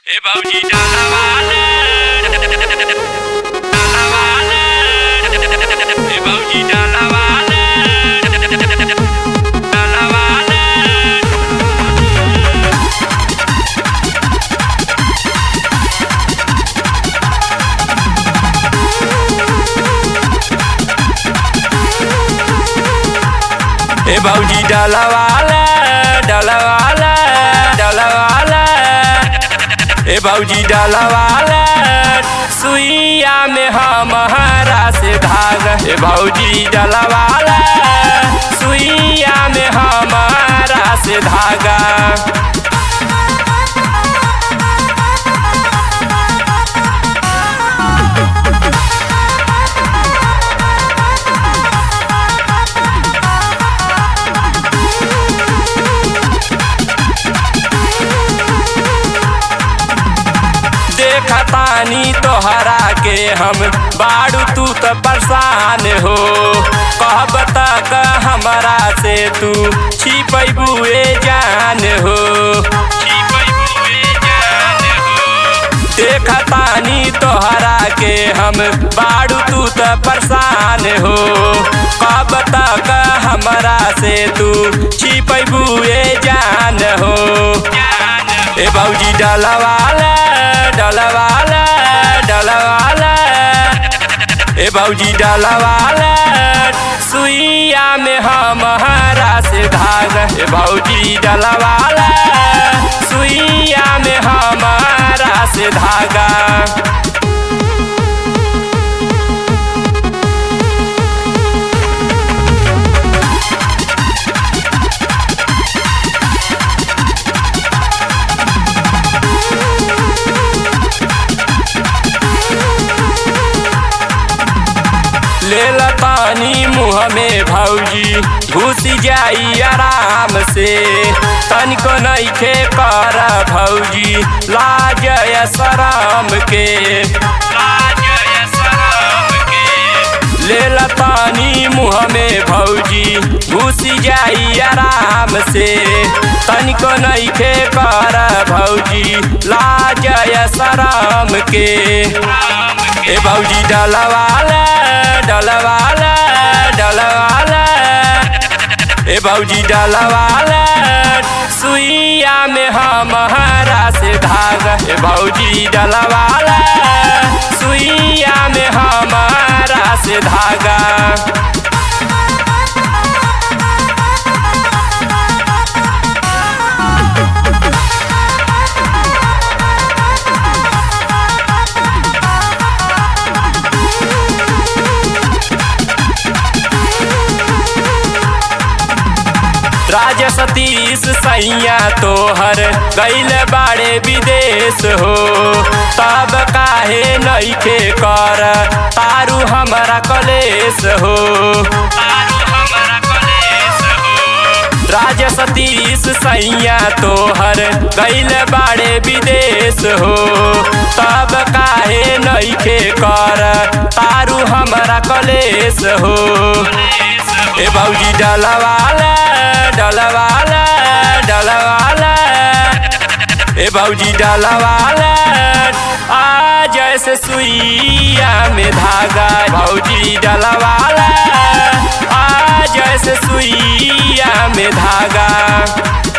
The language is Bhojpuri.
ए भौजी डालावाले डालावाले ए भौजी डालावाले डालावाले ए भौजी डालावाले डालावाले डालावाले ए भौजी डालावाले सुइया में हमारा से धागा ए भौजी डालावाले सुइया में हमारा से धागा देखतानी तोहरा के हम बाड़ू तू तो परेशान हो कहब तक हमारा से तू छिपैबुए जान हो देखतानी तोहरा के हम बाड़ू तू तो परेशान हो कहब तक हमारा से तू छिपैबुए जान हो ए भौजी डालावाले डालावाले डालावाले ए भौजी डालावाले सुइया में हमारा से धागा ए भौजी डालावाले सुइया में हमारा से धागा लेला पानी मुँह में भौजी घुस जाई आराम से तनिको नइखे कर भौजी लाज शरम के लेला पानी मुँह में भौजी घुस जाई आराम से तनिको नइखे कर भौजी लाज शरम के ए भौजी डालावाले डालावाले डालावाले ए भौजी डालावाले सुइया में हमारा से धागा ए भौजी डालावाले सुइया में हमारा से धागा राजा सतीश सैया तोहर गइल बाड़े विदेश हो तब काहे नइखे कर तारू हमारा कलेश हो राजा सतीश सैया तोहर गइल बाड़े विदेश हो तब काहे नइखे कर तारू हमारा कलेश हो ए भौजी डालावाले डालावाले डालावाले ए भौजी डालावाले आ जैसे सुइया में धागा भौजी डालावाले आ जैसे सुइया में धागा।